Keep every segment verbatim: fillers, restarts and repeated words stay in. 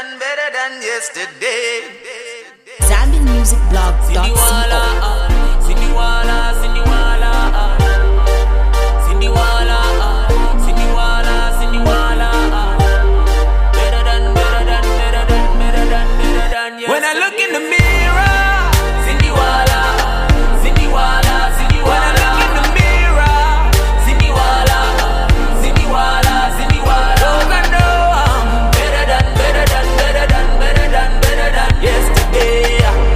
than, better than yesterday. Zambian Music Blog dot co. Cindy Wala, Cindy Wala, Cindy Wala, Cindy Wala, Cindy Wala. Better than, better than, better than, better than, better than yesterday. When I look in the mirror, Cindy Wala, Cindy Wala, Cindy Wala. When I look in the mirror, Cindy Wala, Cindy Wala, Cindy Wala. Don't I know I'm better than, better than, better than, better than, better than yesterday.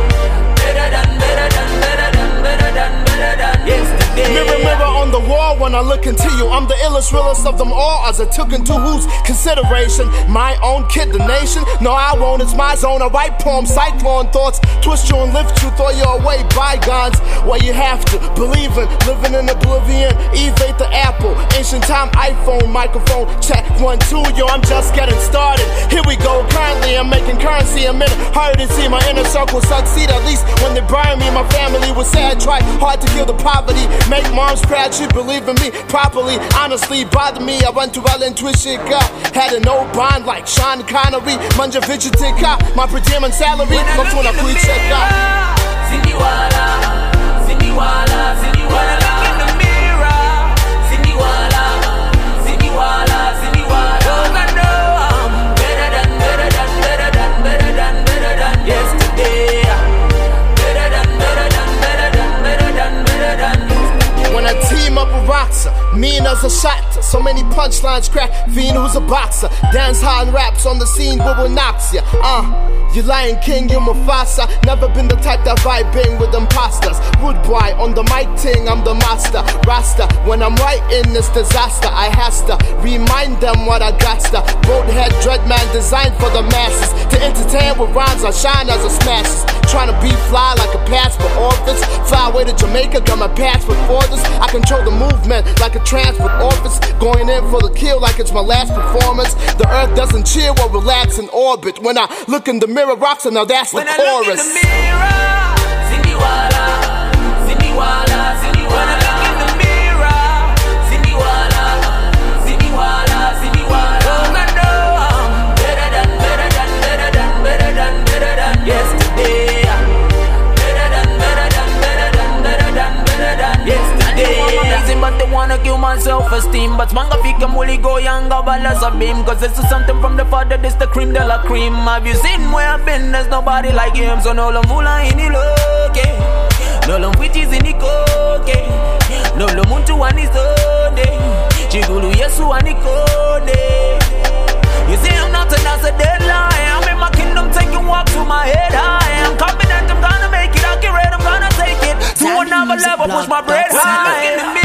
Better than, better than, better than, better than, better than yesterday. Mirror, mirror on the wall when I look into you. I'm the illest, realest of them all, as I took into whose consideration? My own kid, the nation? No, I won't, it's my zone. I write poems, cyclone thoughts, twist you and lift you, throw you away, bygones. Well, you have to believe in living in oblivion. Evade the Apple, ancient time iPhone, microphone, check one, two, yo, I'm just getting started. Here we go, currently I'm making currency a minute. Hard to see my inner circle succeed, at least when they burn me. My family was sad, tried hard to kill the poverty. Make moms proud, she believe in me properly. Honestly, bother me, I went to well intuition, God. Had an old bond like Sean Connery. Manja Vigitic, my per diem and salary. Come to when I pre-check out. Cindy Wala, Cindy Wala, Cindy Wala. Look in the mirror, Cindy Wala, Cindy Wala, Cindy Wala. Don't I know I'm better than, better than, better than, better than, better than yesterday. Better than, better than, better than, better than, better than yesterday. When I team up with Roxa, mean as a shot. So many punchlines crack, Fiend who's a boxer. Dance hard raps on the scene, what will knocks ya? Uh, you Lion King, you Mufasa. Never been the type that vibing with imposters. Rude boy on the mic ting, I'm the master. Rasta, when I'm writing this disaster, I has to remind them what I got to. Roadhead Dreadman designed for the masses. To entertain with rhymes, I shine as a smashes. Trying to be fly like a pass for office. Fly away to Jamaica, got my passport for this. I control the movement like a transport office. Going in for the kill like it's my last performance. The earth doesn't chill or relax in orbit. When I look in the mirror, rocks, and now that's the when chorus. When I look in the mirror, Cindy Wala, Cindy Wala, Cindy Wala. When I look in the mirror, Cindy Wala, Cindy Wala, Cindy Wala. Don't I know I'm better than, better than, better than, better than, better than yesterday. Better than, better than, better than, better than, better than yesterday. But they wanna kill my self-esteem. But manga fika muli go younger balas a beam. Cause this is something from the father, this the cream de la cream. Have you seen where I've been? There's nobody like him. So no lomvula ini loke, no lomvitis ini koke, no lomuntu anisode, chigulu yesu anikode. You see I'm not another deadline. I'm in my kingdom taking walks with my head high. I'm confident I'm gonna make it accurate. I'm gonna take it to another level, push my bread high. Look in the mirror.